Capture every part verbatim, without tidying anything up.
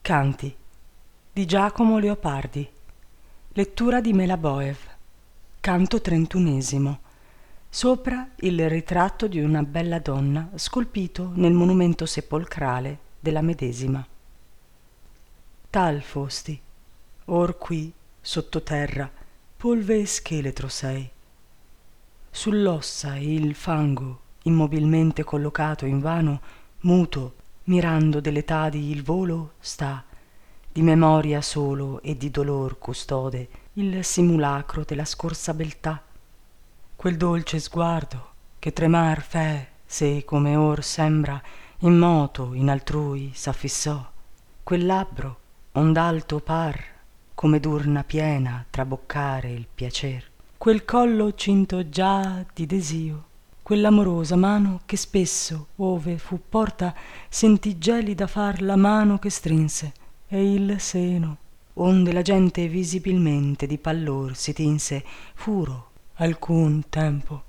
Canti di Giacomo Leopardi. Lettura di Melaboev. Canto trentunesimo. Sopra il ritratto di una bella donna scolpito nel monumento sepolcrale della medesima. Tal fosti, or qui, sottoterra, polve e scheletro sei. Sull'ossa e il fango, immobilmente collocato invano, muto, mirando dell'etadi il volo, sta, di memoria solo e di dolor custode, il simulacro della scorsa beltà. Quel dolce sguardo che tremar fe se, come or sembra, in moto in altrui s'affissò, quel labbro ond'alto par, come d'urna piena traboccare il piacer, quel collo cinto già di desio, quell'amorosa mano che spesso, ove fu porta, sentì gelida far la mano che strinse, e il seno, onde la gente visibilmente di pallor si tinse, furo alcun tempo.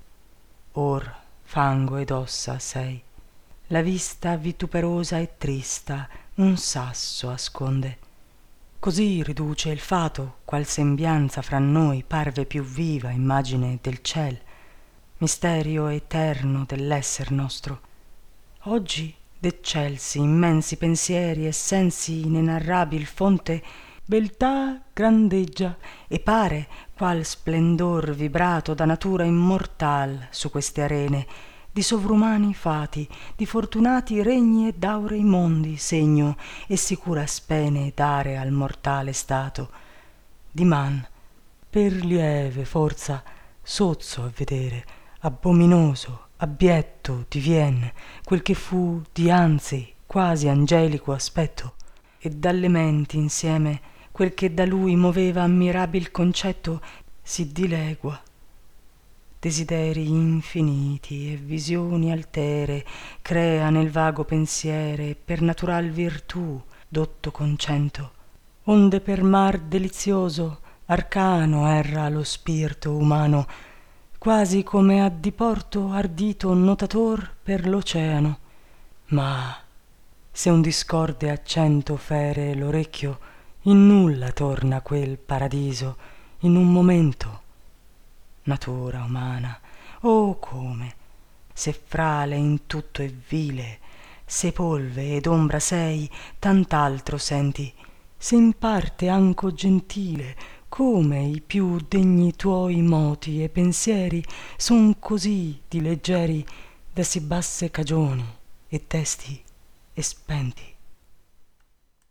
Or fango ed ossa sei. La vista vituperosa e trista un sasso asconde. Così riduce il fato, qual sembianza fra noi parve più viva immagine del ciel, misterio eterno dell'esser nostro. Oggi d'eccelsi immensi pensieri e sensi inenarrabil fonte, beltà grandeggia e pare qual splendor vibrato da natura immortal su queste arene, di sovrumani fati, di fortunati regni e d'aurei mondi segno e sicura spene dare al mortale stato. Diman per lieve forza sozzo a vedere, abominoso, abbietto divien quel che fu dianzi quasi angelico aspetto, e dalle menti insieme quel che da lui moveva ammirabil concetto si dilegua. Desideri infiniti e visioni altere crea nel vago pensiere per natural virtù dotto concento, onde per mar delizioso arcano erra lo spirito umano, quasi come a diporto ardito notator per l'oceano. Ma se un discorde accento fere l'orecchio, in nulla torna quel paradiso in un momento. Natura umana, oh come, se frale in tutto e vile, se polve ed ombra sei, tant'altro senti, se in parte anco gentile, come i più degni tuoi moti e pensieri son così di leggeri da sì basse cagioni e testi e spenti.